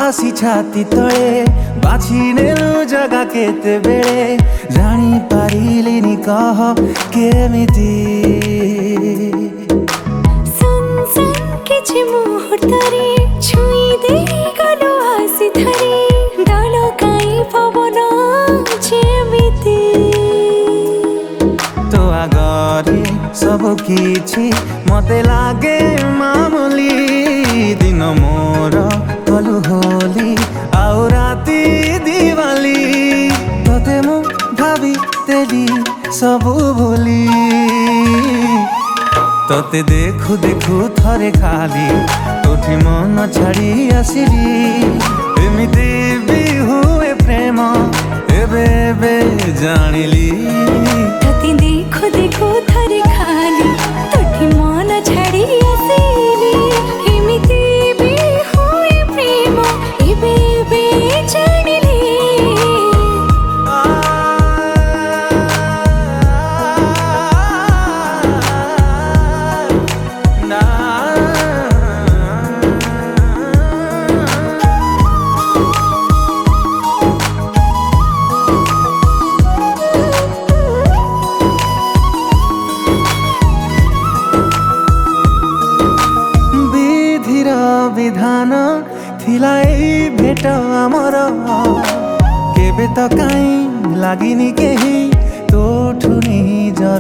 आसी छाती तले बाछी नेलु जगह केते बेले जानी पारिलिनी कह केमिति किछि मुहूर्तरे छुई दे गलो आसी धरी डाल काई पवन जेमिति तो आगरे सब किछि मते लागे मामूली दिन मोर कलु होली आउ राती दिवाली तते मु भावी तेली सबु भूली तते देखु देखु थरे खाली तोठी मन छाड़ी आसिली एमिति भी हुए प्रेम एबे एबे जानिली तते देखु देखु थरे खाली तोठी मन छाड़ी आसिली एमिति भी हुए प्रेम एबे एबे जानिली विधान थिला एई भेट आमर केबे त काई लागिनी केही तोठु निजर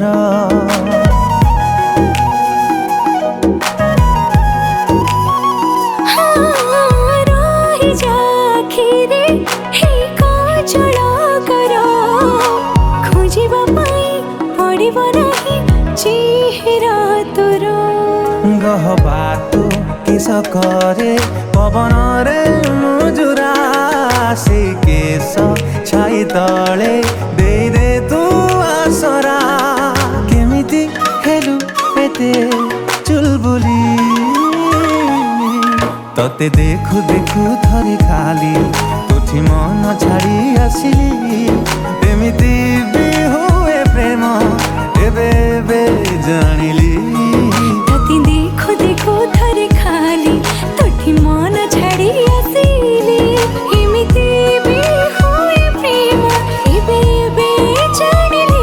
रही जाखिरे हे काजल कर खोजिबा पाई पड़िब नाही चेहरा तोर गहबाटो केस करे पवन रे मुजुरा से केस छाई तले दे दे तू आसरा केमिति हेलु पेते चुलबुली तते देखु देखु थरे खाली तोठी मन छाड़ी आसिली एमिति भी हुए प्रेम एबे एबे जानिली तते देखु देखु थरे खाली तोठी मन छाड़ी आसिली एमिति भी हुए प्रेम एबे एबे जानिली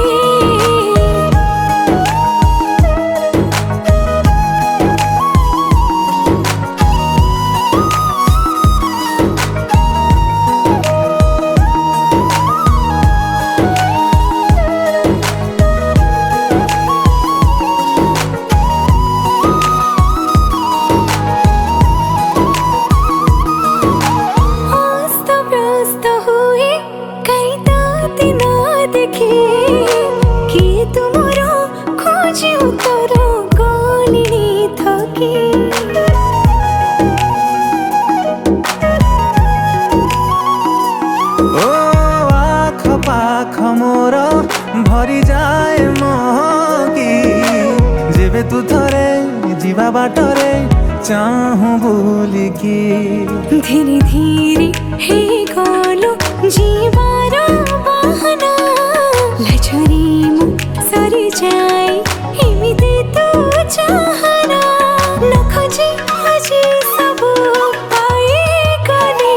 किए तुमर खोजी उत्तर गलिनी थकी ओ आख पाख मोर भरी जाए महकी जेबे तू थरे जीवा बाटरे चाहूं बोलिकी धीरे धीरे हे गलो जीवार बहाना लाजरी मु सरी जाए एमिति तू चाहना न खोजी खोजी सब पाए गली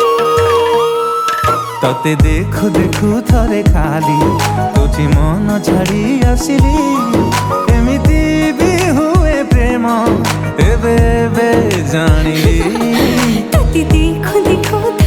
तते देखु देखु थरे खाली तोठी मन छाड़ी आसिली एमिति भी हुए प्रेम एबे एबे जानिली तते देखु देखु